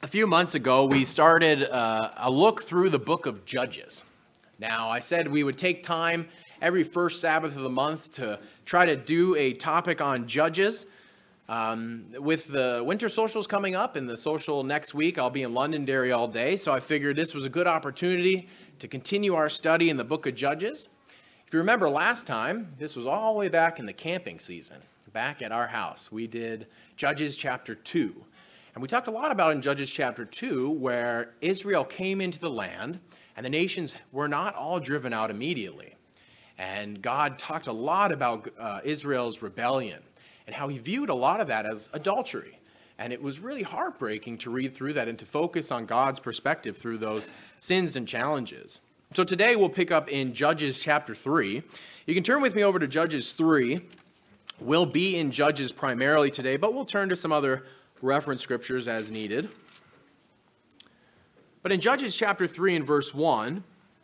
A few months ago, we started a look through the book of Judges. Now, I said we would take time every first Sabbath of the month to try to do a topic on Judges. With the winter socials coming up and the social next week, I'll be in Londonderry all day, so I figured this was a good opportunity to continue our study in the book of Judges. If you remember last time, this was all the way back in the camping season, back at our house. We did Judges chapter 2. And we talked a lot about in Judges chapter 2, where Israel came into the land, and the nations were not all driven out immediately. And God talked a lot about Israel's rebellion, and how he viewed a lot of that as adultery. And it was really heartbreaking to read through that and to focus on God's perspective through those sins and challenges. So today we'll pick up in Judges chapter 3. You can turn with me over to Judges 3. We'll be in Judges primarily today, but we'll turn to some other reference scriptures as needed. But in Judges chapter 3 and verse 1,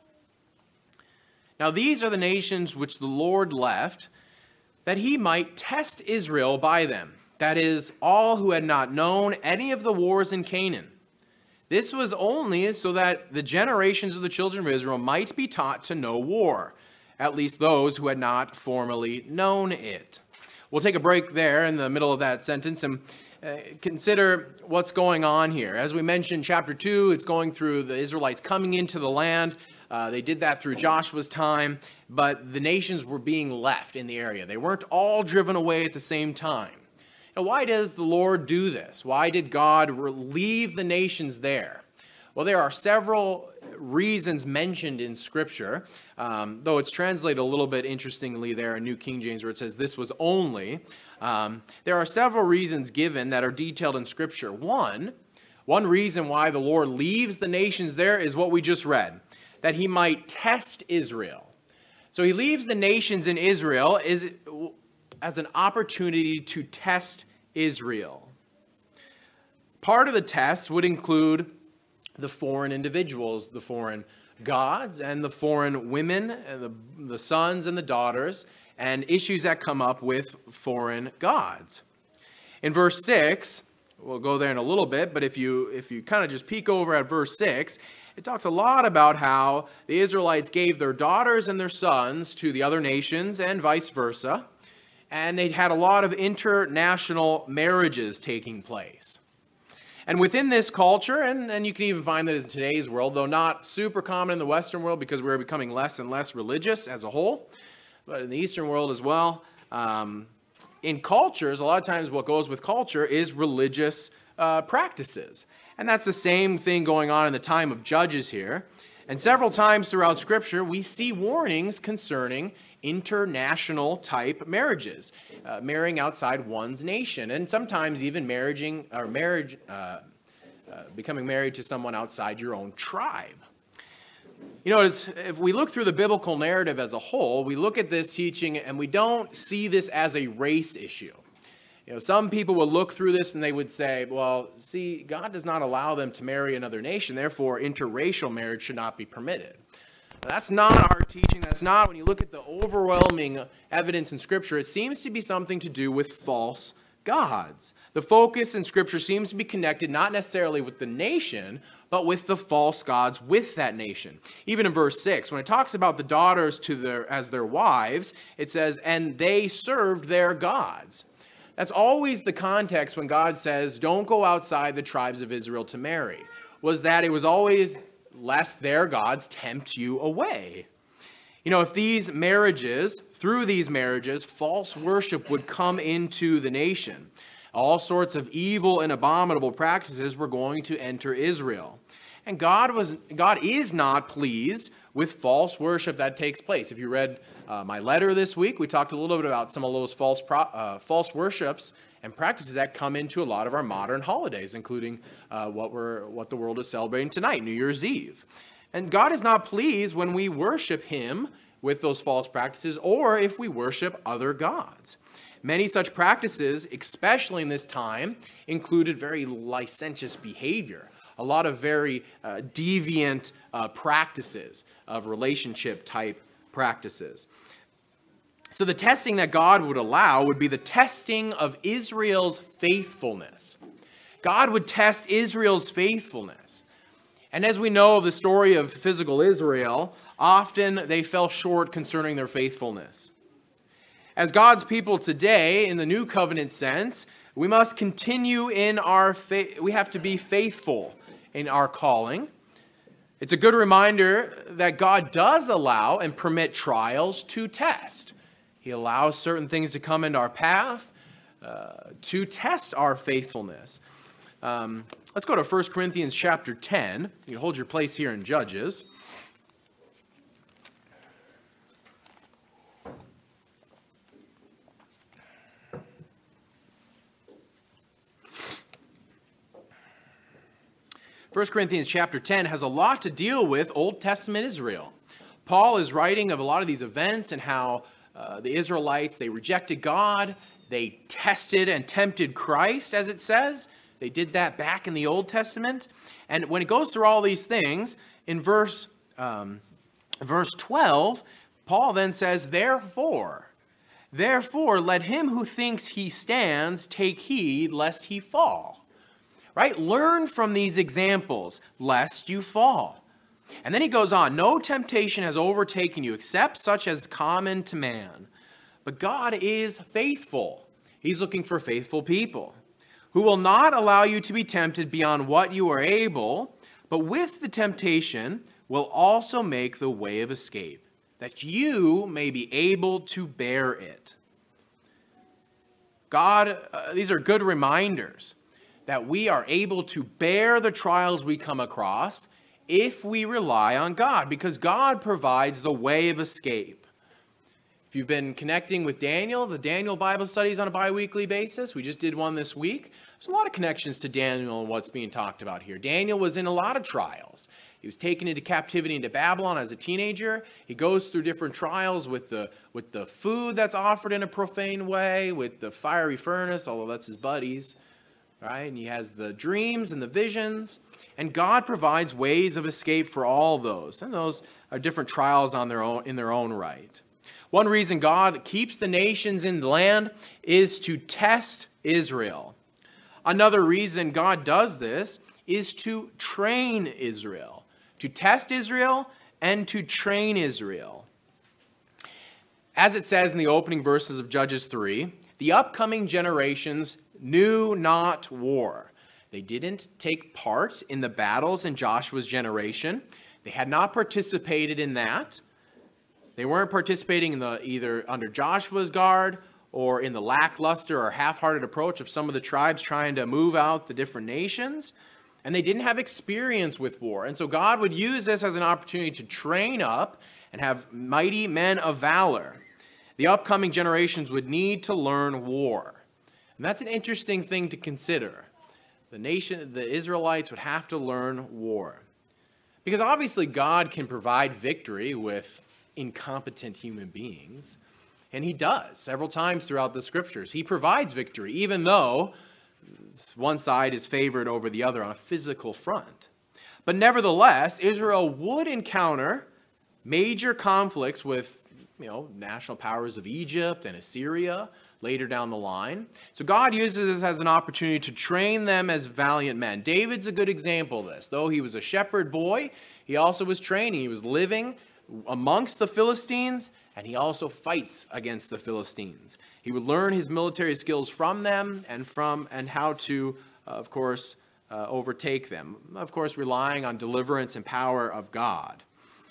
now these are the nations which the Lord left, that he might test Israel by them, that is, all who had not known any of the wars in Canaan. This was only so that the generations of the children of Israel might be taught to know war, at least those who had not formerly known it. We'll take a break there in the middle of that sentence and consider what's going on here. As we mentioned, chapter 2, it's going through the Israelites coming into the land. They did that through Joshua's time, but the nations were being left in the area. They weren't all driven away at the same time. Now, why does the Lord do this? Why did God leave the nations there? Well, there are several reasons mentioned in Scripture, though it's translated a little bit interestingly there in New King James where it says this was only. There are several reasons given that are detailed in Scripture. One reason why the Lord leaves the nations there is what we just read, that he might test Israel. So he leaves the nations in Israel as an opportunity to test Israel. Part of the test would include the foreign individuals, the foreign gods, and the foreign women, and the sons and the daughters, and issues that come up with foreign gods. In verse 6, we'll go there in a little bit, but if you kind of just peek over at verse 6, it talks a lot about how the Israelites gave their daughters and their sons to the other nations and vice versa, and they had a lot of international marriages taking place. And within this culture, and you can even find that in today's world, though not super common in the Western world because we're becoming less and less religious as a whole, but in the Eastern world as well, in cultures, a lot of times what goes with culture is religious practices. And that's the same thing going on in the time of Judges here. And several times throughout Scripture, we see warnings concerning international type marriages, marrying outside one's nation, and sometimes even becoming married to someone outside your own tribe. You know, if we look through the biblical narrative as a whole, we look at this teaching and we don't see this as a race issue. You know, some people will look through this and they would say, well, see, God does not allow them to marry another nation, therefore interracial marriage should not be permitted. That's not our teaching. That's not, when you look at the overwhelming evidence in Scripture, it seems to be something to do with false gods. The focus in Scripture seems to be connected not necessarily with the nation, but with the false gods with that nation. Even in verse 6, when it talks about the daughters as their wives, it says, and they served their gods. That's always the context when God says, don't go outside the tribes of Israel to marry, was that it was always lest their gods tempt you away. You know, if through these marriages, false worship would come into the nation. All sorts of evil and abominable practices were going to enter Israel. And God is not pleased with false worship that takes place. If you read my letter this week, we talked a little bit about some of those false worships and practices that come into a lot of our modern holidays, including what the world is celebrating tonight, New Year's Eve. And God is not pleased when we worship him with those false practices or if we worship other gods. Many such practices, especially in this time, included very licentious behavior, a lot of very deviant practices of relationship-type practices. So the testing that God would allow would be the testing of Israel's faithfulness. God would test Israel's faithfulness. And as we know of the story of physical Israel, often they fell short concerning their faithfulness. As God's people today, in the new covenant sense, we must continue in our faith. We have to be faithful in our calling. It's a good reminder that God does allow and permit trials to test. He allows certain things to come into our path to test our faithfulness. Let's go to 1 Corinthians chapter 10. You can hold your place here in Judges. First Corinthians chapter 10 has a lot to deal with Old Testament Israel. Paul is writing of a lot of these events and how the Israelites, they rejected God, they tested and tempted Christ, as it says. They did that back in the Old Testament. And when it goes through all these things, in verse 12, Paul then says, Therefore, let him who thinks he stands take heed lest he fall. Right? Learn from these examples, lest you fall. And then he goes on, no temptation has overtaken you except such as common to man. But God is faithful. He's looking for faithful people who will not allow you to be tempted beyond what you are able, but with the temptation will also make the way of escape, that you may be able to bear it. God, these are good reminders that we are able to bear the trials we come across if we rely on God, because God provides the way of escape. If you've been connecting with Daniel, the Daniel Bible studies on a bi-weekly basis, we just did one this week. There's a lot of connections to Daniel and what's being talked about here. Daniel was in a lot of trials. He was taken into captivity into Babylon as a teenager. He goes through different trials with the food that's offered in a profane way, with the fiery furnace, although that's his buddies. Right? And he has the dreams and the visions, and God provides ways of escape for all those. And those are different trials in their own right. One reason God keeps the nations in the land is to test Israel. Another reason God does this is to train Israel, to test Israel and to train Israel. As it says in the opening verses of Judges 3, the upcoming generations knew not war. They didn't take part in the battles in Joshua's generation. They had not participated in that. They weren't participating in either under Joshua's guard or in the lackluster or half-hearted approach of some of the tribes trying to move out the different nations. And they didn't have experience with war. And so God would use this as an opportunity to train up and have mighty men of valor. The upcoming generations would need to learn war. And that's an interesting thing to consider. The Israelites would have to learn war. Because obviously God can provide victory with incompetent human beings. And he does several times throughout the scriptures. He provides victory, even though one side is favored over the other on a physical front. But nevertheless, Israel would encounter major conflicts with national powers of Egypt and Assyria later down the line. So God uses this as an opportunity to train them as valiant men. David's a good example of this. Though he was a shepherd boy, he also was training. He was living amongst the Philistines, and he also fights against the Philistines. He would learn his military skills from them and how to, of course, overtake them. Of course, relying on deliverance and power of God.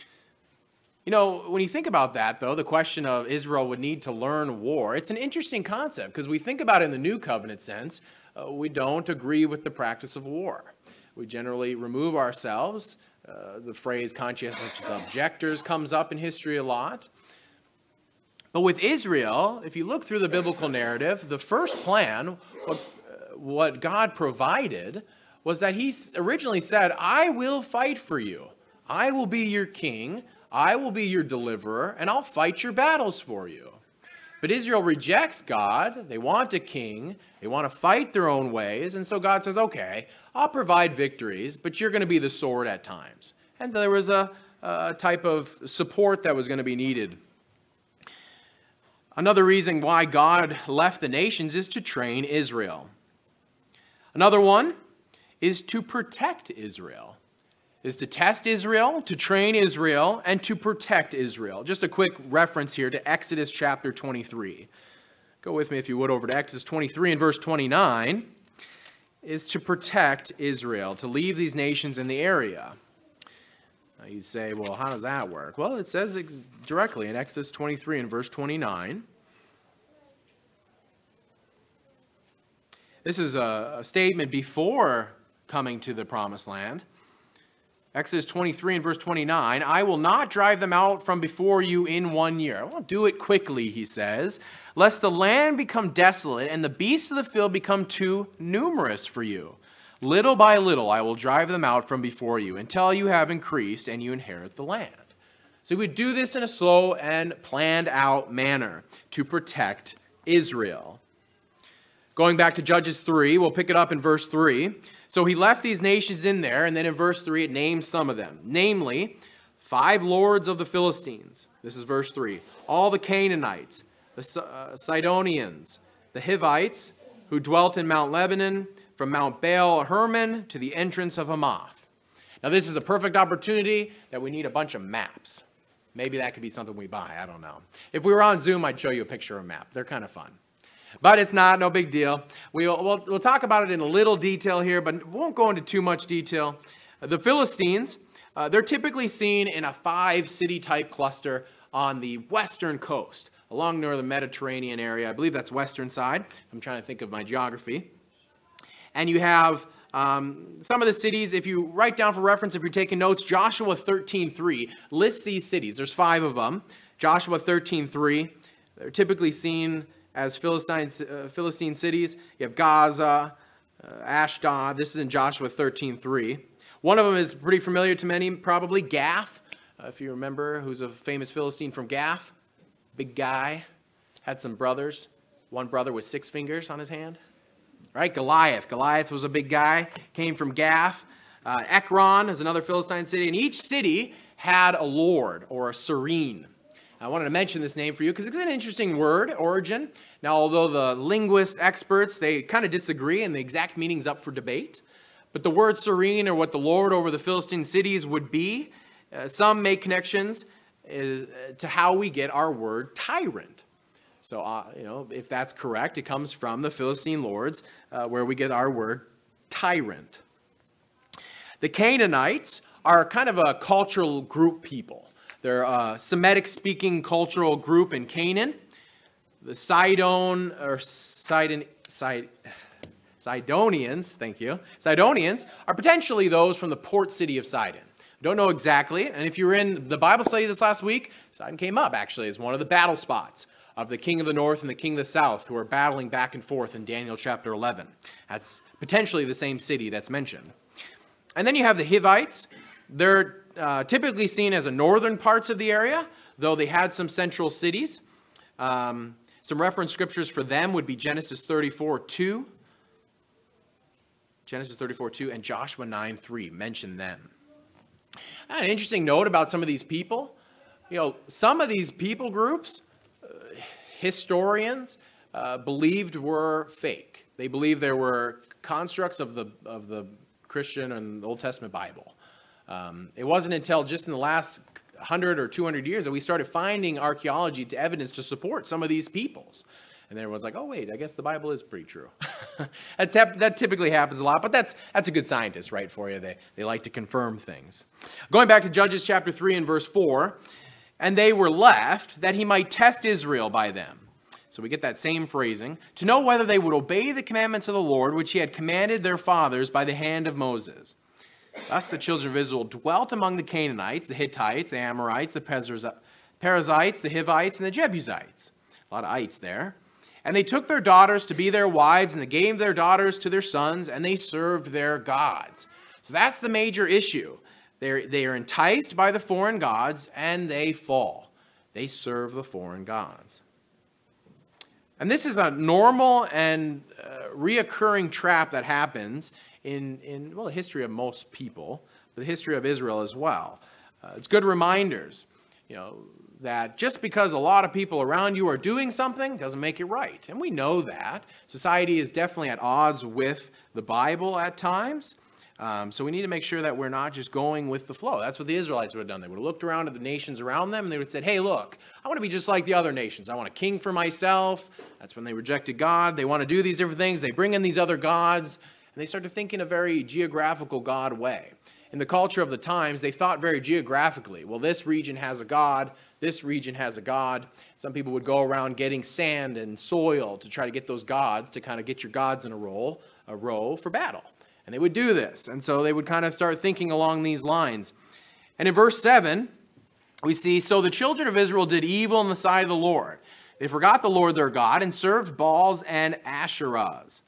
When you think about that, though, the question of Israel would need to learn war, it's an interesting concept because we think about it in the New Covenant sense. We don't agree with the practice of war. We generally remove ourselves. The phrase conscientious objectors comes up in history a lot. But with Israel, if you look through the biblical narrative, the first plan, what God provided, was that he originally said, I will fight for you. I will be your king. I will be your deliverer, and I'll fight your battles for you. But Israel rejects God. They want a king. They want to fight their own ways. And so God says, okay, I'll provide victories, but you're going to be the sword at times. And there was a type of support that was going to be needed. Another reason why God left the nations is to train Israel. Another one is to protect Israel. Is to test Israel, to train Israel, and to protect Israel. Just a quick reference here to Exodus chapter 23. Go with me, if you would, over to Exodus 23 and verse 29. Is to protect Israel, to leave these nations in the area. Now you'd say, well, how does that work? Well, it says directly in Exodus 23 and verse 29. This is a statement before coming to the promised land. Exodus 23 and verse 29, I will not drive them out from before you in 1 year. I won't do it quickly, he says, lest the land become desolate and the beasts of the field become too numerous for you. Little by little I will drive them out from before you until you have increased and you inherit the land. So we do this in a slow and planned out manner to protect Israel. Going back to Judges 3, we'll pick it up in verse 3. So he left these nations in there, and then in verse 3 it names some of them. Namely, 5 lords of the Philistines. This is verse 3. All the Canaanites, the Sidonians, the Hivites, who dwelt in Mount Lebanon, from Mount Baal Hermon to the entrance of Hamath. Now this is a perfect opportunity that we need a bunch of maps. Maybe that could be something we buy, I don't know. If we were on Zoom, I'd show you a picture of a map. They're kind of fun. But it's not, no big deal. We'll talk about it in a little detail here, but won't go into too much detail. The Philistines, they're typically seen in a 5-city type cluster on the western coast, along near the Mediterranean area. I believe that's western side. I'm trying to think of my geography. And you have some of the cities, if you write down for reference, if you're taking notes, Joshua 13:3 lists these cities. There's 5 of them. Joshua 13:3, they're typically seen as Philistine cities. You have Gaza, Ashdod. This is in Joshua 13:3. One of them is pretty familiar to many, probably Gath. If you remember, who's a famous Philistine from Gath. Big guy. Had some brothers. One brother with 6 fingers on his hand. Right? Goliath. Goliath was a big guy. Came from Gath. Ekron is another Philistine city. And each city had a lord or a serene. I wanted to mention this name for you because it's an interesting word, origin. Now, although the linguist experts, they kind of disagree and the exact meaning's up for debate. But the word serene, or what the lord over the Philistine cities would be, some make connections to how we get our word tyrant. So, if that's correct, it comes from the Philistine lords, where we get our word tyrant. The Canaanites are kind of a cultural group people. They're a Semitic-speaking cultural group in Canaan. The Sidonians, Sidonians are potentially those from the port city of Sidon. Don't know exactly, and if you were in the Bible study this last week, Sidon came up actually as one of the battle spots of the king of the north and the king of the south, who are battling back and forth in Daniel chapter 11. That's potentially the same city that's mentioned. And then you have the Hivites. They're typically seen as the northern parts of the area, though they had some central cities. Some reference scriptures for them would be Genesis 34:2. Genesis 34:2 and Joshua 9:3 mention them. An interesting note about some of these people. Some of these people groups, historians believed were fake. They believed there were constructs of the Christian and Old Testament Bible. It wasn't until just in the last 100 or 200 years that we started finding archaeology to evidence to support some of these peoples. And then everyone's like, oh, wait, I guess the Bible is pretty true. That typically happens a lot, but that's a good scientist, right, for you. They like to confirm things. Going back to Judges chapter 3 and verse 4, and they were left that he might test Israel by them. So we get that same phrasing, to know whether they would obey the commandments of the Lord, which he had commanded their fathers by the hand of Moses. Thus the children of Israel dwelt among the Canaanites, the Hittites, the Amorites, the Perizzites, the Hivites, and the Jebusites. A lot of ites there. And they took their daughters to be their wives, and they gave their daughters to their sons, and they served their gods. So that's the major issue. They are enticed by the foreign gods, and they fall. They serve the foreign gods. And this is a normal and reoccurring trap that happens in the history of most people, but the history of Israel as well. It's good reminders, that just because a lot of people around you are doing something doesn't make it right. And we know that. Society is definitely at odds with the Bible at times. So we need to make sure that we're not just going with the flow. That's what the Israelites would have done. They would have looked around at the nations around them and they would have said, hey, look, I want to be just like the other nations. I want a king for myself. That's when they rejected God. They want to do these different things. They bring in these other gods and they start to think in a very geographical God way. In the culture of the times, they thought very geographically. Well, this region has a god. This region has a god. Some people would go around getting sand and soil to try to get those gods, to kind of get your gods in a row for battle. And they would do this. And so they would kind of start thinking along these lines. And in verse 7, we see, so the children of Israel did evil in the sight of the Lord. They forgot the Lord their God and served Baals and Asherahs.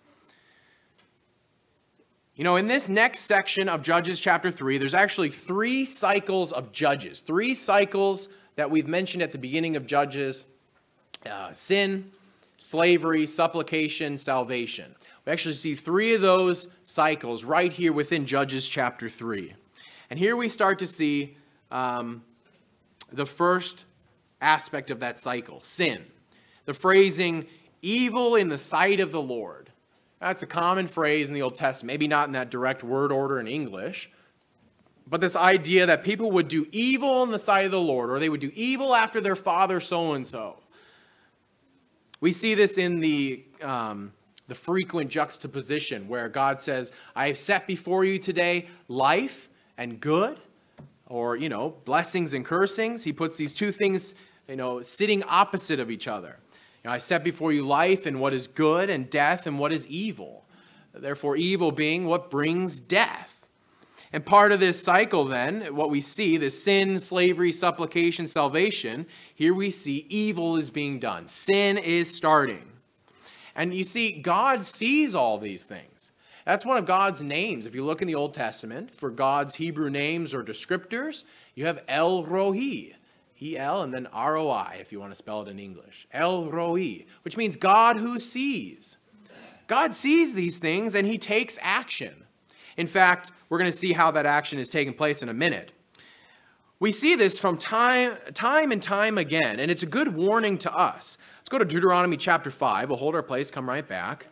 You know, in this next section of Judges chapter 3, there's actually 3 cycles of Judges. 3 cycles that we've mentioned at the beginning of Judges. Sin, slavery, supplication, salvation. We actually see 3 of those cycles right here within Judges chapter 3. And here we start to see the first aspect of that cycle, sin. The phrasing, evil in the sight of the Lord. That's a common phrase in the Old Testament, maybe not in that direct word order in English, but this idea that people would do evil in the sight of the Lord, or they would do evil after their father so-and-so. We see this in the frequent juxtaposition where God says, I have set before you today life and good, or, blessings and cursings. He puts these 2 things, sitting opposite of each other. I set before you life and what is good, and death and what is evil. Therefore, evil being what brings death. And part of this cycle then, what we see, the sin, slavery, supplication, salvation, here we see evil is being done. Sin is starting. And you see, God sees all these things. That's one of God's names. If you look in the Old Testament, for God's Hebrew names or descriptors, you have El Roi, E-L and then R-O-I, if you want to spell it in English. El Roi, which means God who sees. God sees these things and he takes action. In fact, we're going to see how that action is taking place in a minute. We see this from time and time again, and it's a good warning to us. Let's go to Deuteronomy chapter 5. We'll hold our place, come right back.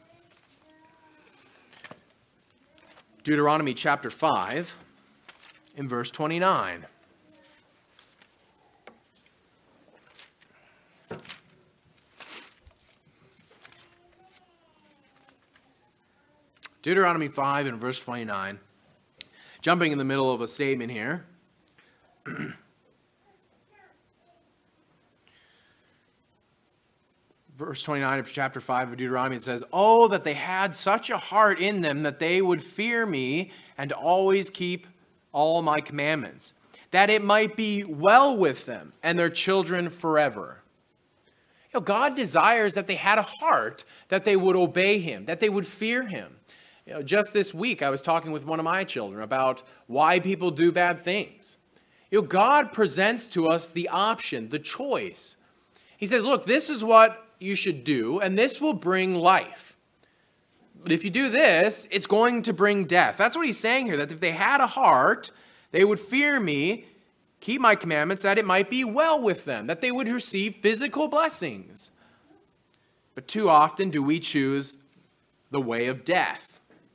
Deuteronomy chapter 5 in verse 29. Deuteronomy 5 and verse 29. Jumping in the middle of a statement here. Verse 29 of chapter 5 of Deuteronomy, it says, oh, that they had such a heart in them that they would fear me and always keep all my commandments, that it might be well with them and their children forever. God desires that they had a heart that they would obey him, that they would fear him. Just this week, I was talking with one of my children about why people do bad things. God presents to us the option, the choice. He says, look, this is what you should do, and this will bring life. But if you do this, it's going to bring death. That's what he's saying here, that if they had a heart, they would fear me, keep my commandments, that it might be well with them, that they would receive physical blessings. But too often do we choose the way of death.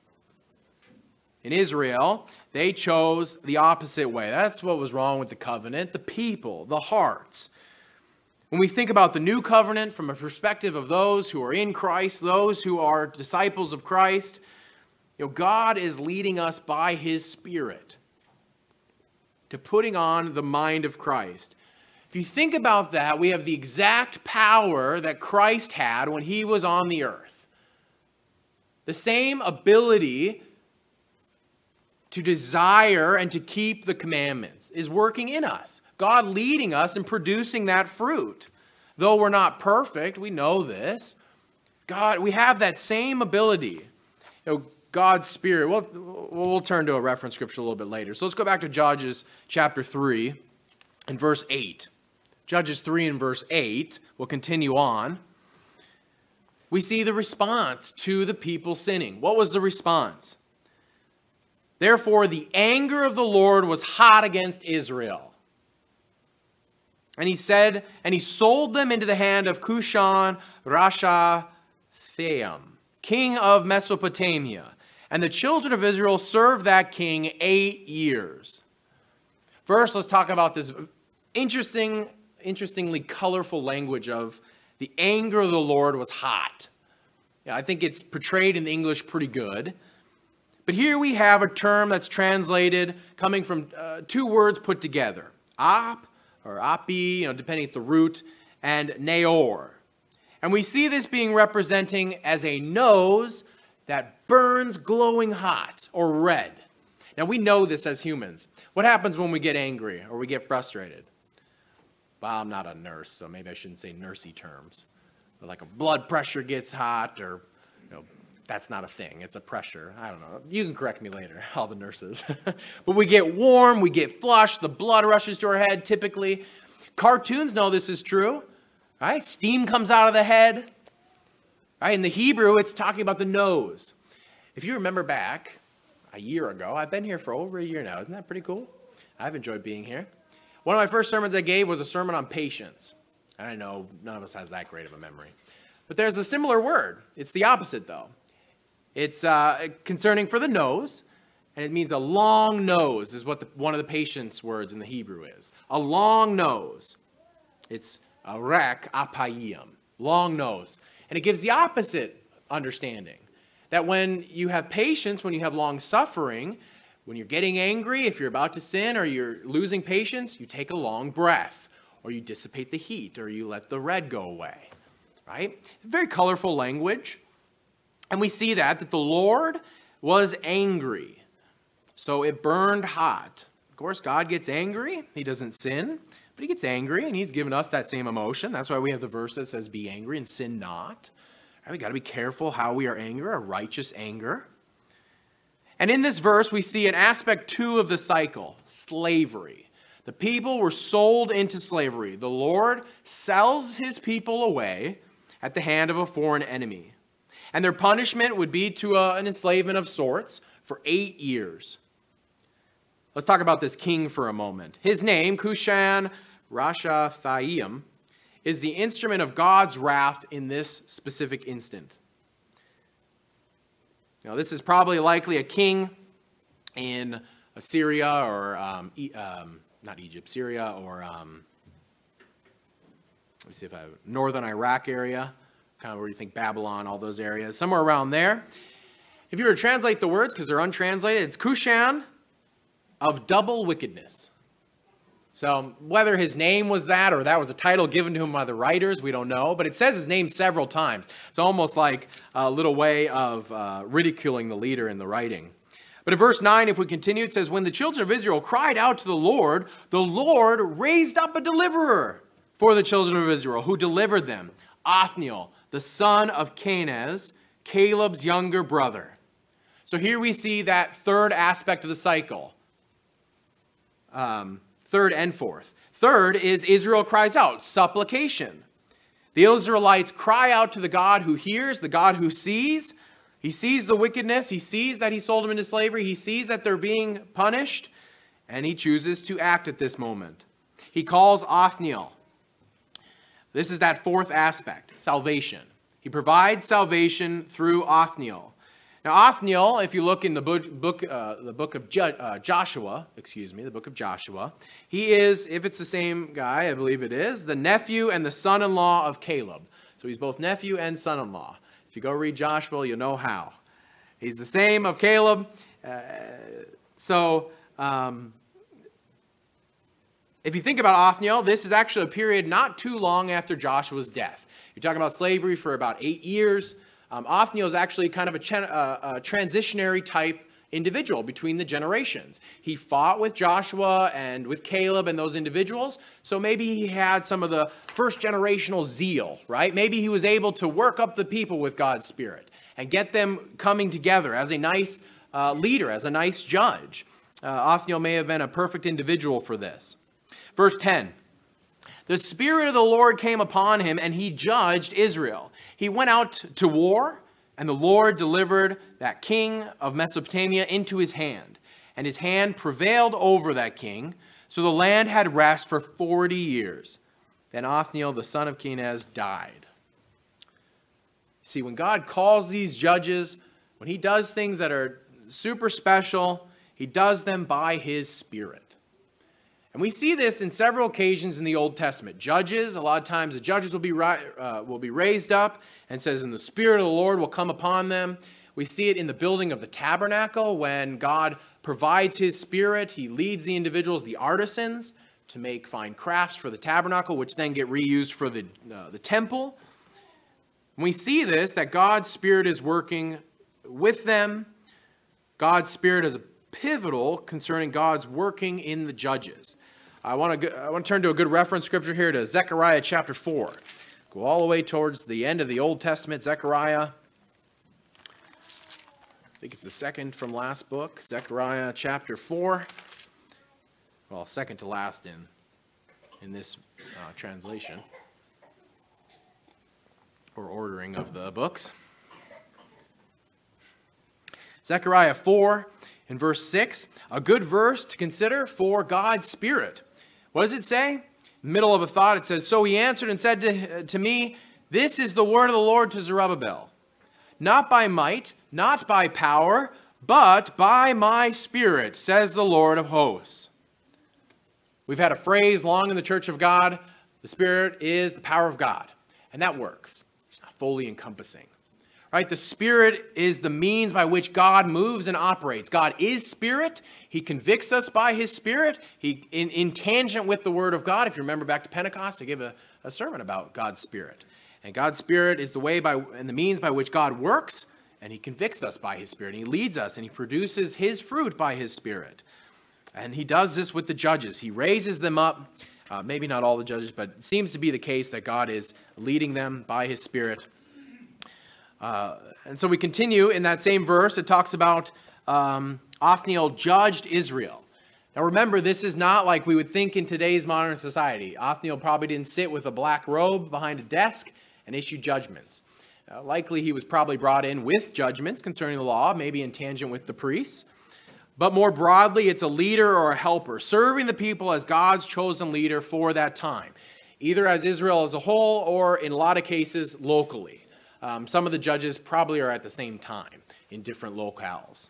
In Israel, they chose the opposite way. That's what was wrong with the covenant, the people, the hearts. When we think about the new covenant from a perspective of those who are in Christ, those who are disciples of Christ, God is leading us by his Spirit to putting on the mind of Christ. If you think about that, we have the exact power that Christ had when he was on the earth. The same ability to desire and to keep the commandments is working in us. God leading us and producing that fruit. Though we're not perfect, we know this. We have that same ability. God's Spirit. We'll turn to a reference scripture a little bit later. So let's go back to Judges chapter 3 and verse 8. Judges 3 and verse 8. We'll continue on. We see the response to the people sinning. What was the response? Therefore, the anger of the Lord was hot against Israel. And he said, and he sold them into the hand of Cushan Rishathaim, king of Mesopotamia, And the children of Israel served that king 8 years. First, let's talk about this interestingly colorful language of the anger of the Lord was hot. Yeah, I think it's portrayed in the English pretty good. But here we have a term that's translated coming from two words put together. Op, or api, depending it's the root, and neor. And we see this being representing as a nose that burns glowing hot or red. Now we know this as humans. What happens when we get angry or we get frustrated? Well, I'm not a nurse, so maybe I shouldn't say nursey terms. But like a blood pressure gets hot, or that's not a thing. It's a pressure. I don't know. You can correct me later, all the nurses. But we get warm, we get flushed, the blood rushes to our head typically. Cartoons know this is true, right? Steam comes out of the head. Right? In the Hebrew, it's talking about the nose. If you remember back a year ago, I've been here for over a year now. Isn't that pretty cool? I've enjoyed being here. One of my first sermons I gave was a sermon on patience. And I know none of us has that great of a memory. But there's a similar word. It's the opposite, though. It's concerning for the nose, and it means a long nose is what one of the patience words in the Hebrew is. A long nose. It's arek apayim, long nose. And it gives the opposite understanding, that when you have patience, when you have long suffering, when you're getting angry, if you're about to sin or you're losing patience, you take a long breath, or you dissipate the heat, or you let the red go away, right? Very colorful language. And we see that the Lord was angry, so it burned hot. Of course, God gets angry. He doesn't sin, but he gets angry, and he's given us that same emotion. That's why we have the verse that says, be angry and sin not. Right, we got to be careful how we are angry, a righteous anger. And in this verse, we see an aspect 2 of the cycle, slavery. The people were sold into slavery. The Lord sells his people away at the hand of a foreign enemy. And their punishment would be to an enslavement of sorts for 8 years. Let's talk about this king for a moment. His name, Cushan Rishathaim, is the instrument of God's wrath in this specific instant. Now, this is probably likely a king in Syria or not Egypt, Syria, or let me see if I have northern Iraq area, kind of where you think Babylon, all those areas, somewhere around there. If you were to translate the words, because they're untranslated, it's Cushan of double wickedness. So whether his name was that or that was a title given to him by the writers, we don't know. But it says his name several times. It's almost like a little way of ridiculing the leader in the writing. But in verse 9, if we continue, it says, when the children of Israel cried out to the Lord raised up a deliverer for the children of Israel, who delivered them, Othniel, the son of Kenaz, Caleb's younger brother. So here we see that third aspect of the cycle. Third and fourth. Third is Israel cries out, supplication. The Israelites cry out to the God who hears, the God who sees. He sees the wickedness. He sees that he sold them into slavery. He sees that they're being punished, and he chooses to act at this moment. He calls Othniel. This is that fourth aspect, salvation. He provides salvation through Othniel. Now, Othniel, if you look in the book of Joshua, he is, if it's the same guy, I believe it is, the nephew and the son-in-law of Caleb. So he's both nephew and son-in-law. If you go read Joshua, you'll know how. He's the same of Caleb. If you think about Othniel, this is actually a period not too long after Joshua's death. You're talking about slavery for about 8 years. Othniel is actually kind of a transitionary type individual between the generations. He fought with Joshua and with Caleb and those individuals, so maybe he had some of the first generational zeal, right? Maybe he was able to work up the people with God's Spirit and get them coming together as a nice leader, as a nice judge. Othniel may have been a perfect individual for this. Verse 10. The Spirit of the Lord came upon him, and he judged Israel. He went out to war, and the Lord delivered that king of Mesopotamia into his hand. And his hand prevailed over that king, so the land had rest for 40 years. Then Othniel, the son of Kenaz, died. See, when God calls these judges, when he does things that are super special, he does them by his Spirit. And we see this in several occasions in the Old Testament. Judges, a lot of times the judges will be raised up, and says, and the Spirit of the Lord will come upon them. We see it in the building of the tabernacle when God provides his Spirit. He leads the individuals, the artisans, to make fine crafts for the tabernacle, which then get reused for the temple. And we see this, that God's Spirit is working with them. God's Spirit is pivotal concerning God's working in the judges. I want to turn to a good reference scripture here to Zechariah chapter 4. Go all the way towards the end of the Old Testament, Zechariah. I think it's the second from last book, Zechariah chapter 4. Well, second to last in this translation, or ordering of the books. Zechariah 4 in verse 6, a good verse to consider for God's Spirit. What does it say? Middle of a thought, it says, so he answered and said to me, this is the word of the Lord to Zerubbabel. Not by might, not by power, but by my Spirit, says the Lord of hosts. We've had a phrase long in the Church of God, the Spirit is the power of God. And that works. It's not fully encompassing. Right? The Spirit is the means by which God moves and operates. God is Spirit. He convicts us by his Spirit. He, in tangent with the Word of God, if you remember back to Pentecost, I gave a sermon about God's Spirit. And God's Spirit is the way and the means by which God works, and he convicts us by his Spirit. And he leads us, and he produces his fruit by his Spirit. And he does this with the judges. He raises them up. Maybe not all the judges, but it seems to be the case that God is leading them by his Spirit. And so we continue in that same verse. It talks about Othniel judged Israel. Now remember, this is not like we would think in today's modern society. Othniel probably didn't sit with a black robe behind a desk and issue judgments. Likely he was probably brought in with judgments concerning the law, maybe in tangent with the priests. But more broadly, it's a leader or a helper, serving the people as God's chosen leader for that time, either as Israel as a whole or in a lot of cases locally. Some of the judges probably are at the same time in different locales.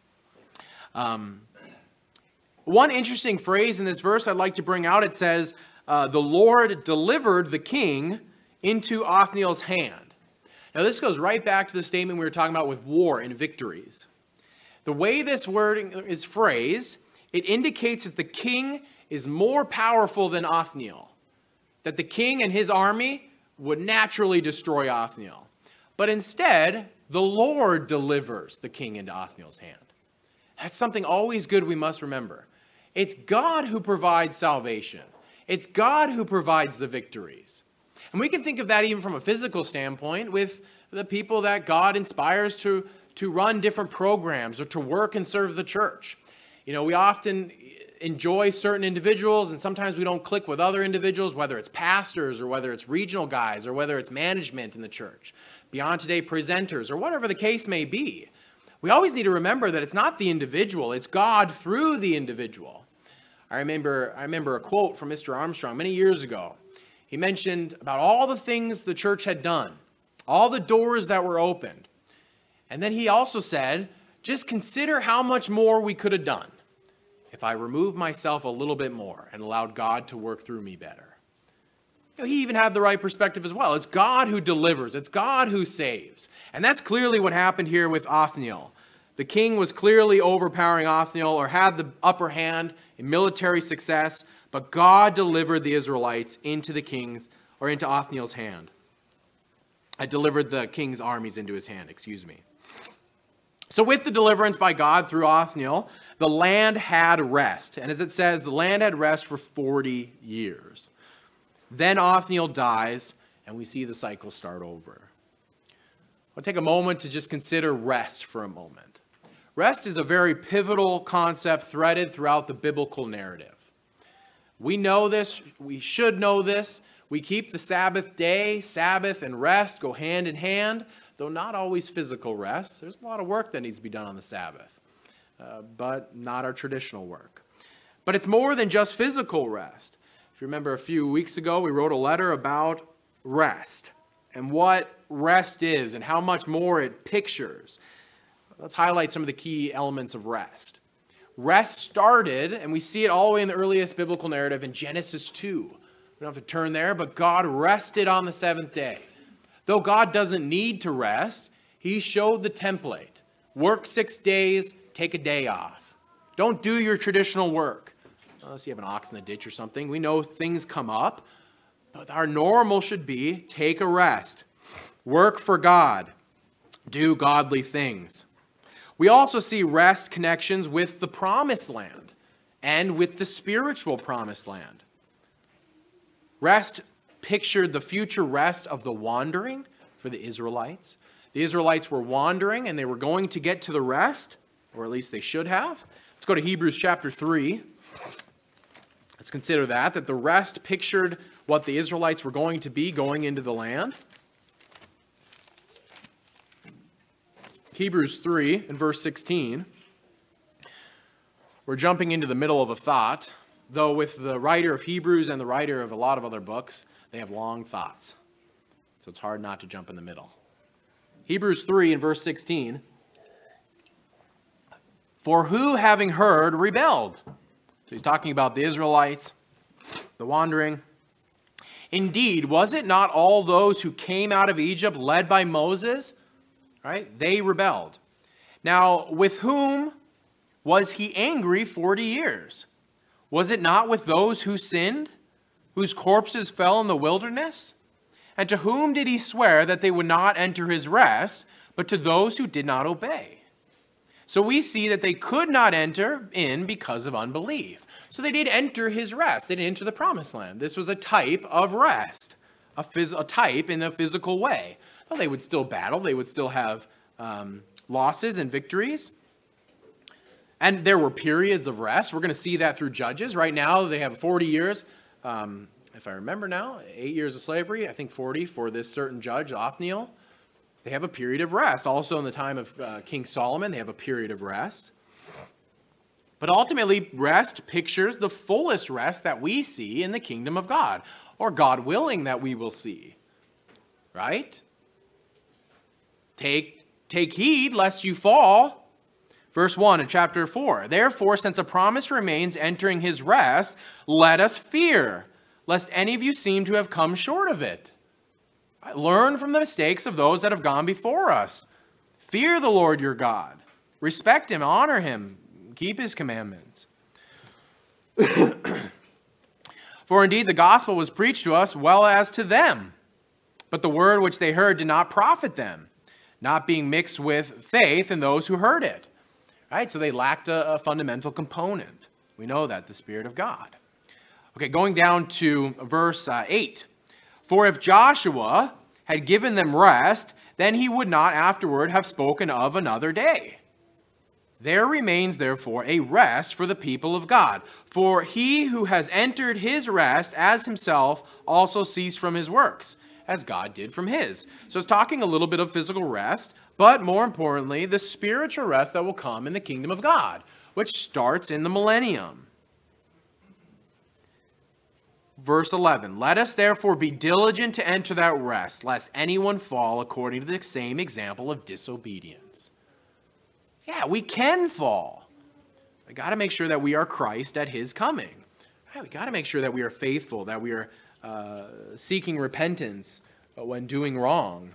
One interesting phrase in this verse I'd like to bring out, it says, the Lord delivered the king into Othniel's hand. Now this goes right back to the statement we were talking about with war and victories. The way this wording is phrased, it indicates that the king is more powerful than Othniel. That the king and his army would naturally destroy Othniel. But instead, the Lord delivers the king into Othniel's hand. That's something always good we must remember. It's God who provides salvation. It's God who provides the victories. And we can think of that even from a physical standpoint with the people that God inspires to run different programs or to work and serve the church. You know, we often enjoy certain individuals and sometimes we don't click with other individuals, whether it's pastors or whether it's regional guys or whether it's management in the church, Beyond Today presenters or whatever the case may be. We always need to remember that it's not the individual, it's God through the individual. I remember a quote from Mr. Armstrong many years ago. He mentioned about all the things the church had done, all the doors that were opened. And then he also said, just consider how much more we could have done if I removed myself a little bit more and allowed God to work through me better. You know, he even had the right perspective as well. It's God who delivers. It's God who saves. And that's clearly what happened here with Othniel. The king was clearly overpowering Othniel or had the upper hand in military success, but God delivered the Israelites into Othniel's hand. I delivered the king's armies into his hand, So with the deliverance by God through Othniel, the land had rest. And as it says, the land had rest for 40 years. Then Othniel dies, and we see the cycle start over. I'll take a moment to just consider rest for a moment. Rest is a very pivotal concept threaded throughout the biblical narrative. We know this. We should know this. We keep the Sabbath day. Sabbath and rest go hand in hand, though not always physical rest. There's a lot of work that needs to be done on the Sabbath, but not our traditional work. But it's more than just physical rest. If you remember a few weeks ago, we wrote a letter about rest and what rest is and how much more it pictures. Let's highlight some of the key elements of rest. Rest started, and we see it all the way in the earliest biblical narrative in Genesis 2. We don't have to turn there, but God rested on the seventh day. Though God doesn't need to rest, he showed the template. Work 6 days, take a day off. Don't do your traditional work. Unless you have an ox in the ditch or something. We know things come up, but our normal should be take a rest. Work for God. Do godly things. We also see rest connections with the promised land and with the spiritual promised land. Rest pictured the future rest of the wandering for the Israelites. The Israelites were wandering and they were going to get to the rest, or at least they should have. Let's go to Hebrews chapter 3. Let's consider that the rest pictured what the Israelites were going to be going into the land. Hebrews 3 and verse 16. We're jumping into the middle of a thought, though with the writer of Hebrews and the writer of a lot of other books, they have long thoughts. So it's hard not to jump in the middle. Hebrews 3 and verse 16. For who, having heard, rebelled? So he's talking about the Israelites, the wandering. Indeed, was it not all those who came out of Egypt led by Moses? Right? They rebelled. Now, with whom was he angry 40 years? Was it not with those who sinned, whose corpses fell in the wilderness? And to whom did he swear that they would not enter his rest, but to those who did not obey? So we see that they could not enter in because of unbelief. So they did enter his rest. They did enter the promised land. This was a type of rest, a type in a physical way. Well, they would still battle. They would still have losses and victories. And there were periods of rest. We're going to see that through Judges. Right now, they have 40 years. If I remember now, 8 years of slavery, I think 40 for this certain judge, Othniel. They have a period of rest. Also in the time of King Solomon, they have a period of rest. But ultimately, rest pictures the fullest rest that we see in the kingdom of God, or God willing that we will see. Right? Take heed lest you fall. Verse 1 in chapter 4. Therefore, since a promise remains entering his rest, let us fear, lest any of you seem to have come short of it. Learn from the mistakes of those that have gone before us. Fear the Lord your God. Respect him, honor him, keep his commandments. For indeed the gospel was preached to us well as to them, but the word which they heard did not profit them, not being mixed with faith in those who heard it. Right? So they lacked a fundamental component. We know that, the Spirit of God. Okay, going down to verse 8. For if Joshua had given them rest, then he would not afterward have spoken of another day. There remains, therefore, a rest for the people of God. For he who has entered his rest as himself also ceased from his works, as God did from his. So it's talking a little bit of physical rest, but more importantly, the spiritual rest that will come in the kingdom of God, which starts in the millennium. Verse 11, let us therefore be diligent to enter that rest, lest anyone fall according to the same example of disobedience. Yeah, we can fall. We got to make sure that we are Christ at his coming. We got to make sure that we are faithful, that we are seeking repentance when doing wrong.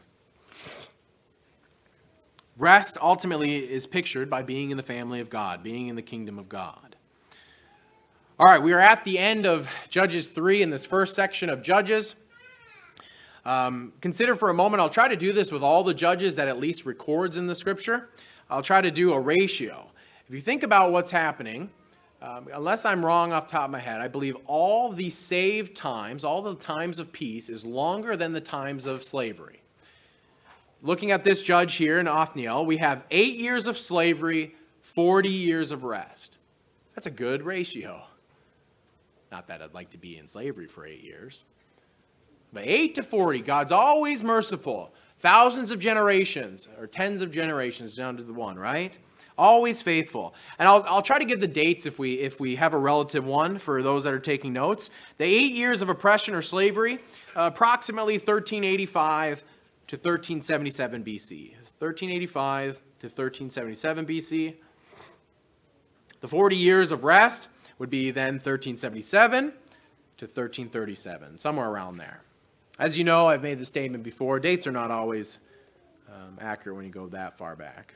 Rest ultimately is pictured by being in the family of God, being in the kingdom of God. All right, we are at the end of Judges 3 in this first section of Judges. Consider for a moment, I'll try to do this with all the judges that at least records in the scripture. I'll try to do a ratio. If you think about what's happening, unless I'm wrong off the top of my head, I believe all the saved times, all the times of peace is longer than the times of slavery. Looking at this judge here in Othniel, we have 8 years of slavery, 40 years of rest. That's a good ratio. Not that I'd like to be in slavery for 8 years. But 8 to 40, God's always merciful. Thousands of generations, or tens of generations down to the one, right? Always faithful. And I'll try to give the dates if we have a relative one for those that are taking notes. The 8 years of oppression or slavery, approximately 1385 to 1377 BC. 1385 to 1377 BC. The 40 years of rest would be then 1377 to 1337, somewhere around there. As you know, I've made the statement before, dates are not always accurate when you go that far back.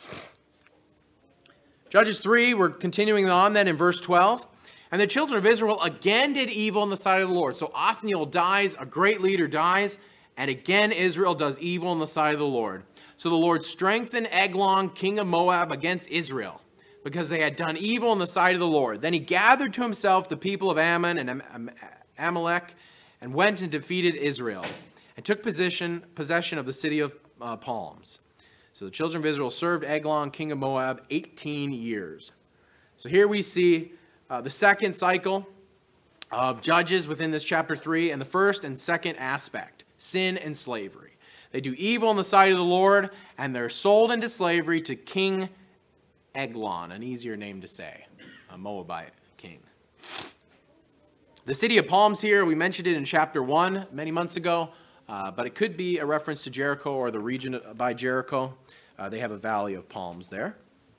Judges 3, we're continuing on then in verse 12. And the children of Israel again did evil in the sight of the Lord. So Othniel dies, a great leader dies, and again Israel does evil in the sight of the Lord. So the Lord strengthened Eglon, king of Moab, against Israel, because they had done evil in the sight of the Lord. Then he gathered to himself the people of Ammon and Amalek, and went and defeated Israel, and took possession of the city of palms. So the children of Israel served Eglon, king of Moab, 18 years. So here we see the second cycle of judges within this chapter 3, and the first and second aspect, sin and slavery. They do evil in the sight of the Lord, and they're sold into slavery to King Eglon, an easier name to say, a Moabite king. The city of palms here, we mentioned it in chapter 1 many months ago, but it could be a reference to Jericho or the region by Jericho. They have a valley of palms there.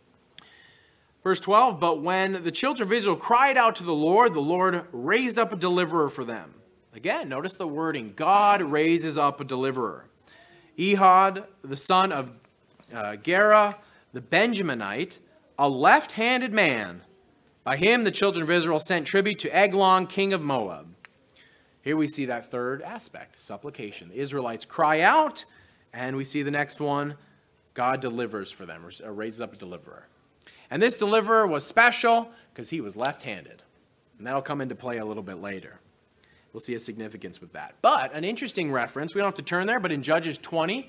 Verse 12, but when the children of Israel cried out to the Lord raised up a deliverer for them. Again, notice the wording. God raises up a deliverer. Ehud, the son of Gera, the Benjaminite, a left-handed man. By him the children of Israel sent tribute to Eglon, king of Moab. Here we see that third aspect, supplication. The Israelites cry out, and we see the next one, God delivers for them, or raises up a deliverer. And this deliverer was special because he was left-handed. And that'll come into play a little bit later. We'll see a significance with that. But an interesting reference, we don't have to turn there, but in Judges 20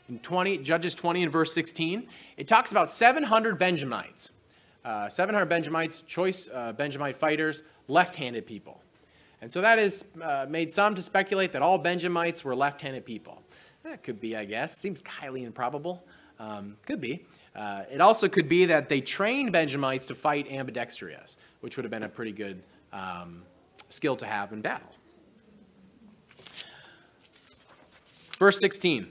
in verse 16, it talks about 700 Benjamites. 700 Benjamites, choice Benjamite fighters, left-handed people. And so that has made some to speculate that all Benjamites were left-handed people. That could be, I guess. Seems highly improbable. Could be. It also could be that they trained Benjamites to fight ambidextrous, which would have been a pretty good skill to have in battle. Verse 16.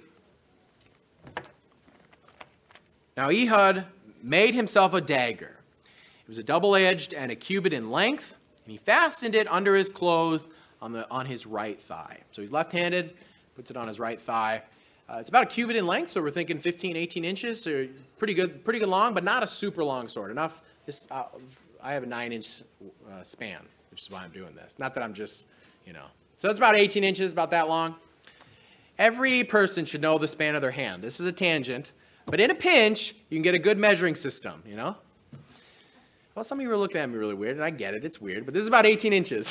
Now Ehud made himself a dagger. It was a double-edged and a cubit in length, and he fastened it under his clothes on his right thigh. So he's left-handed, puts it on his right thigh. It's about a cubit in length, so we're thinking 15, 18 inches. So pretty good long, but not a super long sword. Enough. I have a 9-inch span, which is why I'm doing this. Not that I'm just, So it's about 18 inches, about that long. Every person should know the span of their hand. This is a tangent, but in a pinch, you can get a good measuring system, Well, some of you are looking at me really weird, and I get it. It's weird, but this is about 18 inches.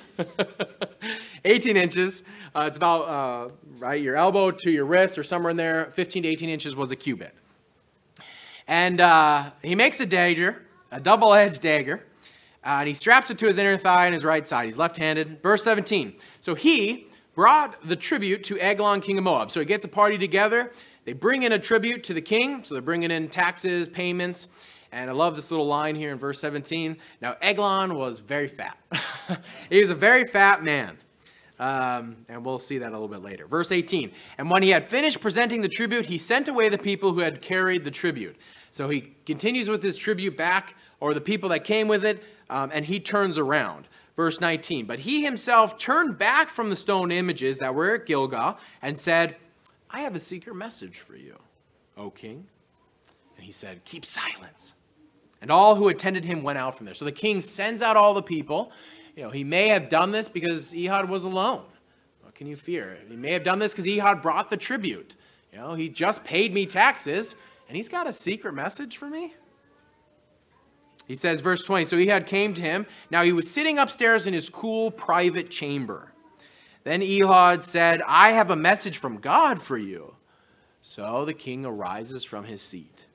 18 inches. It's about your elbow to your wrist or somewhere in there. 15 to 18 inches was a cubit. And he makes a dagger, a double-edged dagger, and he straps it to his inner thigh on his right side. He's left-handed. Verse 17. So he brought the tribute to Eglon, king of Moab. So he gets a party together. They bring in a tribute to the king. So they're bringing in taxes, payments. And I love this little line here in verse 17. Now, Eglon was very fat. He was a very fat man. And we'll see that a little bit later. Verse 18. And when he had finished presenting the tribute, he sent away the people who had carried the tribute. So he continues with his tribute back, or the people that came with it, and he turns around. Verse 19. But he himself turned back from the stone images that were at Gilgal and said, I have a secret message for you, O king. And he said, keep silence. And all who attended him went out from there. So the king sends out all the people. He may have done this because Ehud was alone. What can you fear? He may have done this because Ehud brought the tribute. He just paid me taxes, and he's got a secret message for me. He says, verse 20, so Ehud came to him. Now he was sitting upstairs in his cool private chamber. Then Ehud said, I have a message from God for you. So the king arises from his seat.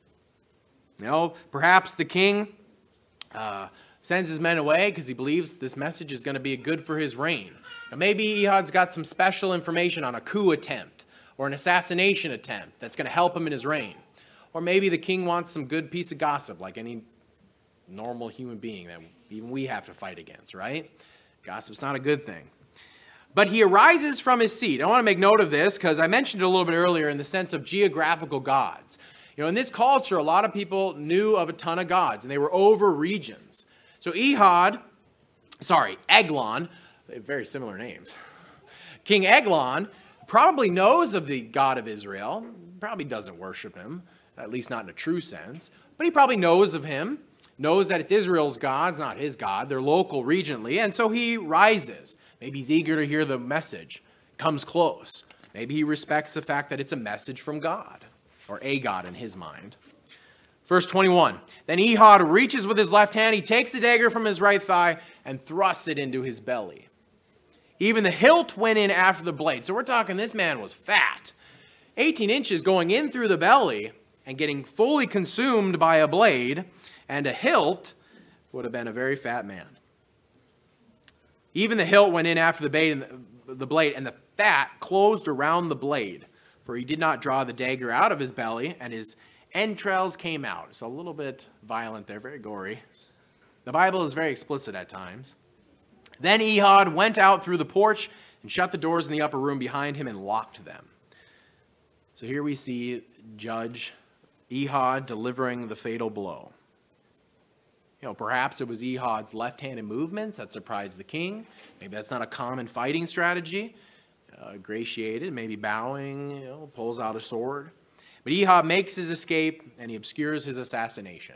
Perhaps the king sends his men away because he believes this message is going to be good for his reign. Now, maybe Ehud's got some special information on a coup attempt or an assassination attempt that's going to help him in his reign. Or maybe the king wants some good piece of gossip like any normal human being that even we have to fight against, right? Gossip's not a good thing. But he arises from his seat. I want to make note of this because I mentioned it a little bit earlier in the sense of geographical gods. In this culture, a lot of people knew of a ton of gods, and they were over regions. So Eglon, very similar names. King Eglon probably knows of the God of Israel, probably doesn't worship him, at least not in a true sense, but he probably knows of him, knows that it's Israel's God, it's not his God, they're local regionally, and so he rises. Maybe he's eager to hear the message, comes close. Maybe he respects the fact that it's a message from God, or a God in his mind. Verse 21, then Ehud reaches with his left hand, he takes the dagger from his right thigh and thrusts it into his belly. Even the hilt went in after the blade. So we're talking this man was fat. 18 inches going in through the belly and getting fully consumed by a blade, and a hilt would have been a very fat man. Even the hilt went in after the blade, and the fat closed around the blade, for he did not draw the dagger out of his belly, and his entrails came out. It's a little bit violent there, very gory. The Bible is very explicit at times. Then Ehud went out through the porch and shut the doors in the upper room behind him and locked them. So here we see Judge Ehud delivering the fatal blow. Perhaps it was Ehud's left-handed movements that surprised the king. Maybe that's not a common fighting strategy. Gratiated, maybe bowing, pulls out a sword. But Ehud makes his escape and he obscures his assassination.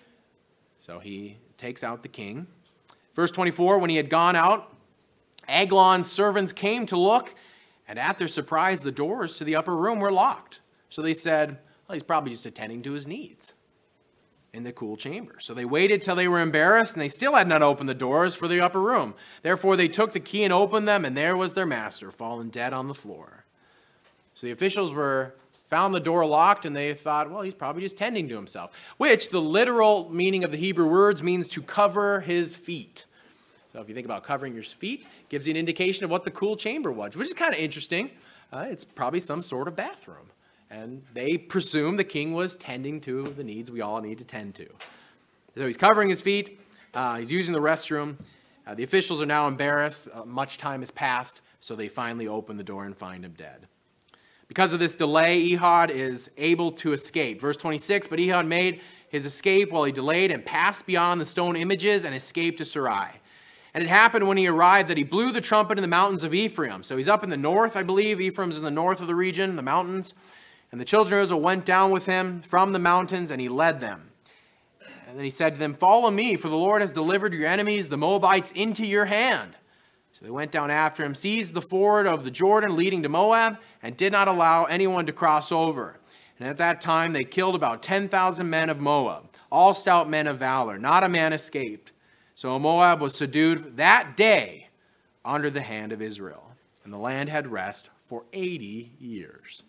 So he takes out the king. Verse 24, when he had gone out, Eglon's servants came to look, and at their surprise, the doors to the upper room were locked. So they said, well, he's probably just attending to his needs in the cool chamber. So they waited till they were embarrassed, and they still had not opened the doors for the upper room. Therefore they took the key and opened them, and there was their master, fallen dead on the floor. So the officials found the door locked, and they thought, well, he's probably just tending to himself, which the literal meaning of the Hebrew words means to cover his feet. So if you think about covering your feet, it gives you an indication of what the cool chamber was, which is kind of interesting. It's probably some sort of bathroom. And they presume the king was tending to the needs we all need to tend to. So he's covering his feet. He's using the restroom. The officials are now embarrassed. Much time has passed, so they finally open the door and find him dead. Because of this delay, Ehud is able to escape. Verse 26, but Ehud made his escape while he delayed and passed beyond the stone images and escaped to Sarai. And it happened when he arrived that he blew the trumpet in the mountains of Ephraim. So he's up in the north, I believe. Ephraim's in the north of the region, the mountains. And the children of Israel went down with him from the mountains, and he led them. And then he said to them, follow me, for the Lord has delivered your enemies, the Moabites, into your hand. So they went down after him, seized the ford of the Jordan leading to Moab, and did not allow anyone to cross over. And at that time they killed about 10,000 men of Moab, all stout men of valor. Not a man escaped. So Moab was subdued that day under the hand of Israel. And the land had rest for 80 years.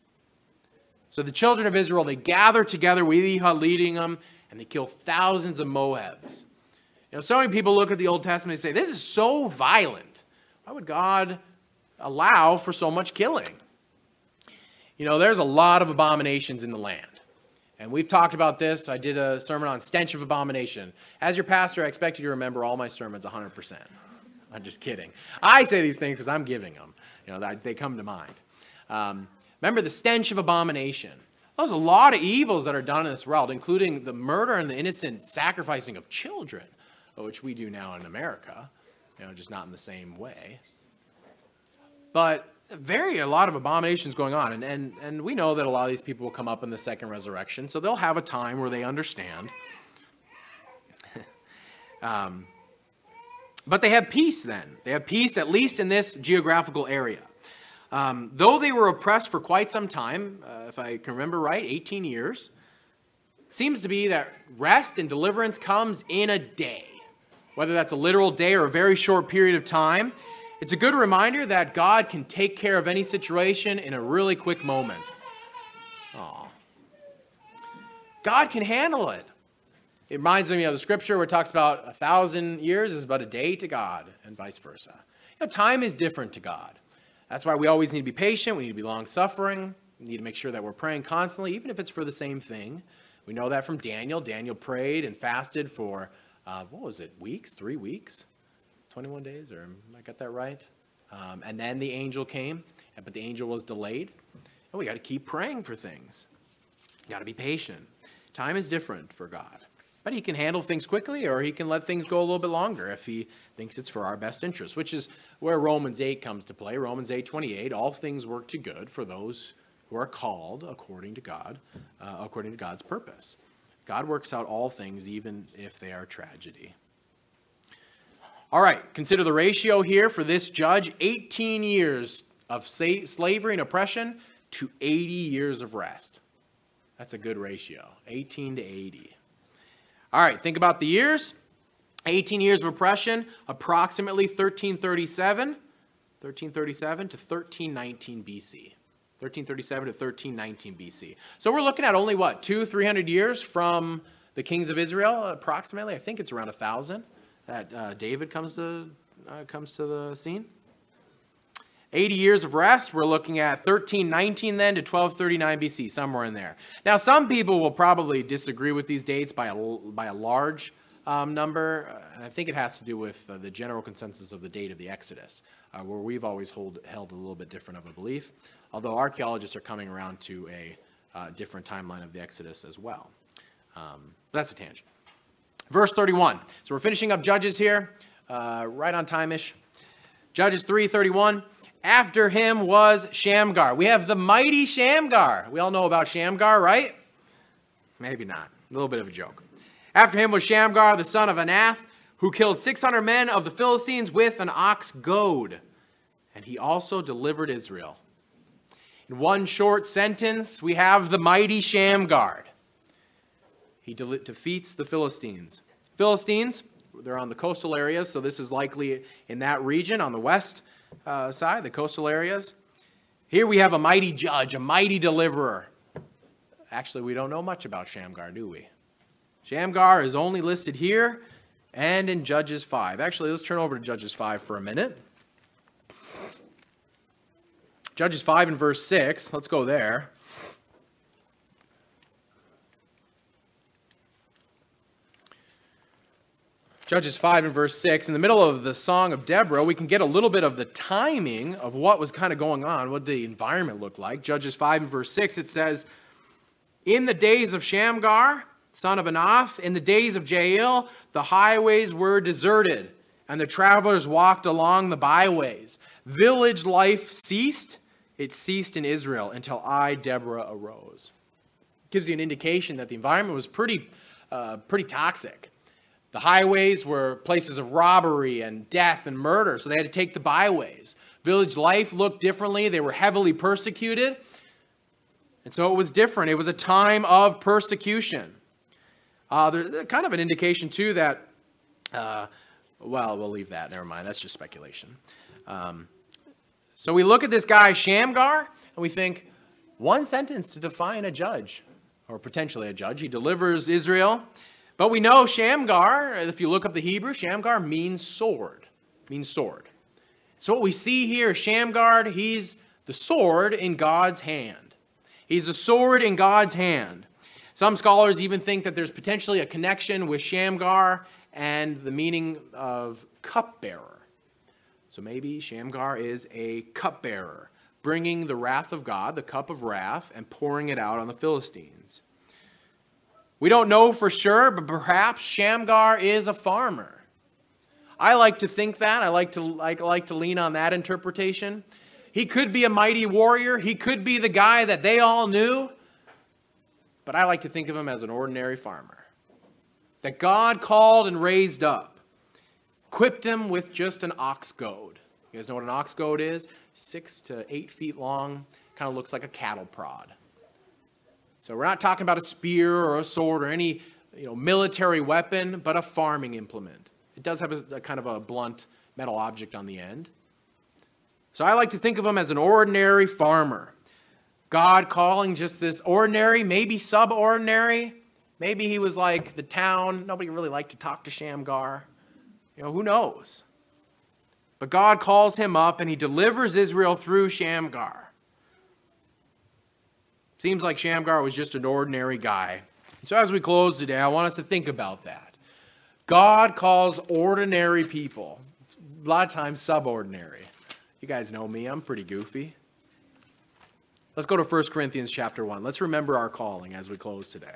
So the children of Israel, they gather together with Ehud leading them, and they kill thousands of Moabs. So many people look at the Old Testament and say, this is so violent. Why would God allow for so much killing? There's a lot of abominations in the land. And we've talked about this. I did a sermon on stench of abomination. As your pastor, I expect you to remember all my sermons 100%. I'm just kidding. I say these things because I'm giving them. They come to mind. Remember the stench of abomination. There's a lot of evils that are done in this world, including the murder and the innocent sacrificing of children, which we do now in America, just not in the same way. But a lot of abominations going on, and we know that a lot of these people will come up in the second resurrection, so they'll have a time where they understand. But they have peace then. They have peace, at least in this geographical area. Though they were oppressed for quite some time, if I can remember right, 18 years, it seems to be that rest and deliverance comes in a day. Whether that's a literal day or a very short period of time, it's a good reminder that God can take care of any situation in a really quick moment. Aww. God can handle it. It reminds me of the scripture where it talks about 1,000 years is but a day to God, and vice versa. Time is different to God. That's why we always need to be patient. We need to be long-suffering. We need to make sure that we're praying constantly, even if it's for the same thing. We know that from Daniel. Daniel prayed and fasted for, weeks? 3 weeks? 21 days, or I got that right? And then the angel came, but the angel was delayed. And we got to keep praying for things. You got to be patient. Time is different for God. But he can handle things quickly, or he can let things go a little bit longer if he thinks it's for our best interest, which is where Romans 8 comes to play. Romans 8:28, all things work to good for those who are called according to God, according to God's purpose. God works out all things, even if they are tragedy. All right, consider the ratio here for this judge, 18 years of slavery and oppression to 80 years of rest. That's a good ratio, 18 to 80. All right, think about the years. 18 years of oppression, approximately 1337 to 1319 BC. 1337 to 1319 BC. So we're looking at only, 300 years from the kings of Israel, approximately. I think it's around 1,000 that David comes to the scene. 80 years of rest, we're looking at 1319 then to 1239 BC, somewhere in there. Now, some people will probably disagree with these dates by a large number, and I think it has to do with the general consensus of the date of the Exodus, where we've always held a little bit different of a belief, although archaeologists are coming around to a different timeline of the Exodus as well. That's a tangent. Verse 31. So we're finishing up Judges here, right on time-ish. Judges 3:31. After him was Shamgar. We have the mighty Shamgar. We all know about Shamgar, right? Maybe not. A little bit of a joke. After him was Shamgar, the son of Anath, who killed 600 men of the Philistines with an ox goad. And he also delivered Israel. In one short sentence, we have the mighty Shamgar. He defeats the Philistines. Philistines, they're on the coastal areas, so this is likely in that region on the west side, the coastal areas. Here we have a mighty judge, a mighty deliverer. Actually, we don't know much about Shamgar, do we? Shamgar is only listed here and in Judges 5. Actually, let's turn over to Judges 5 for a minute. Judges 5 and verse 6. Let's go there. Judges 5 and verse 6, in the middle of the Song of Deborah, we can get a little bit of the timing of what was kind of going on, what the environment looked like. Judges 5 and verse 6, it says, in the days of Shamgar, son of Anath, in the days of Jael, the highways were deserted, and the travelers walked along the byways. Village life ceased. It ceased in Israel until I, Deborah, arose. It gives you an indication that the environment was pretty toxic. The highways were places of robbery and death and murder, so they had to take the byways. Village life looked differently. They were heavily persecuted. And so it was different. It was a time of persecution. There's kind of an indication, too, that, we'll leave that. Never mind. That's just speculation. So we look at this guy, Shamgar, and we think, one sentence to define a judge, or potentially a judge. He delivers Israel. But we know Shamgar, if you look up the Hebrew, Shamgar means sword. So what we see here, Shamgar, he's the sword in God's hand. He's the sword in God's hand. Some scholars even think that there's potentially a connection with Shamgar and the meaning of cupbearer. So maybe Shamgar is a cupbearer, bringing the wrath of God, the cup of wrath, and pouring it out on the Philistines. We don't know for sure, but perhaps Shamgar is a farmer. I like to think that. I like to lean on that interpretation. He could be a mighty warrior. He could be the guy that they all knew. But I like to think of him as an ordinary farmer that God called and raised up, equipped him with just an ox goad. You guys know what an ox goad is? 6 to 8 feet long, kind of looks like a cattle prod. So we're not talking about a spear or a sword or any military weapon, but a farming implement. It does have a kind of a blunt metal object on the end. So I like to think of him as an ordinary farmer. God calling just this ordinary, maybe subordinary. Maybe he was like the town. Nobody really liked to talk to Shamgar. Who knows? But God calls him up and he delivers Israel through Shamgar. Seems like Shamgar was just an ordinary guy. So as we close today, I want us to think about that. God calls ordinary people, a lot of times subordinary. You guys know me, I'm pretty goofy. Let's go to 1 Corinthians chapter 1. Let's remember our calling as we close today.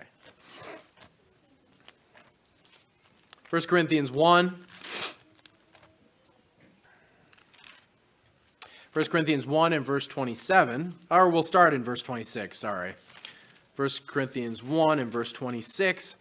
1 Corinthians 1. 1 Corinthians 1 and verse 27. Or we'll start in verse 26, sorry. 1 Corinthians 1 and verse 26.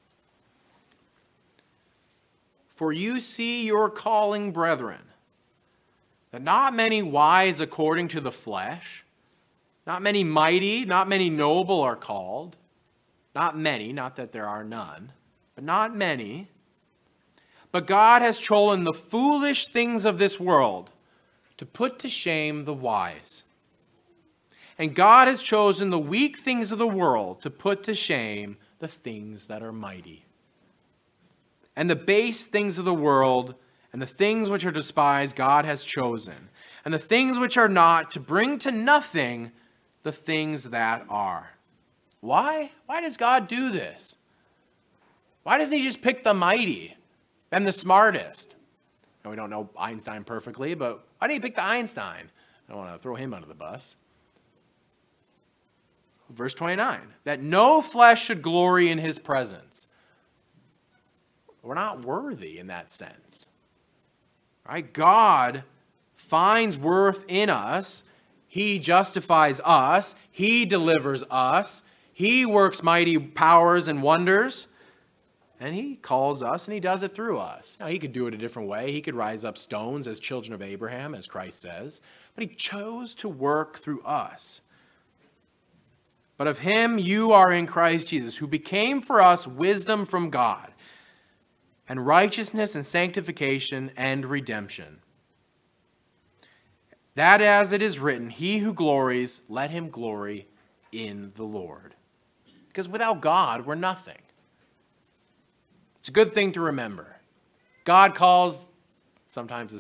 For you see your calling, brethren, that not many wise according to the flesh, not many mighty, not many noble are called. Not many, not that there are none, but not many. But God has chosen the foolish things of this world to put to shame the wise. And God has chosen the weak things of the world to put to shame the things that are mighty. And the base things of the world and the things which are despised God has chosen, and the things which are not, to bring to nothing the things that are. Why? Why does God do this? Why doesn't he just pick the mighty and the smartest? And we don't know Einstein perfectly, but why did he pick the Einstein? I don't want to throw him under the bus. Verse 29, that no flesh should glory in his presence. We're not worthy in that sense. Right? God finds worth in us. He justifies us. He delivers us. He works mighty powers and wonders. And he calls us and he does it through us. Now, he could do it a different way. He could rise up stones as children of Abraham, as Christ says. But he chose to work through us. But of him you are in Christ Jesus, who became for us wisdom from God, and righteousness and sanctification and redemption. That as it is written, he who glories, let him glory in the Lord. Because without God, we're nothing. It's a good thing to remember. God calls sometimes the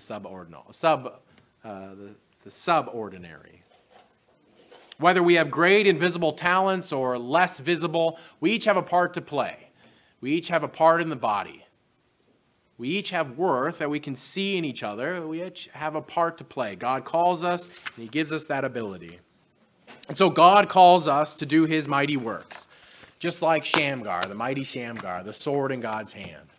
subordinary. Whether we have great and visible talents or less visible, we each have a part to play. We each have a part in the body. We each have worth that we can see in each other. We each have a part to play. God calls us, and he gives us that ability. And so God calls us to do his mighty works, just like Shamgar, the mighty Shamgar, the sword in God's hand.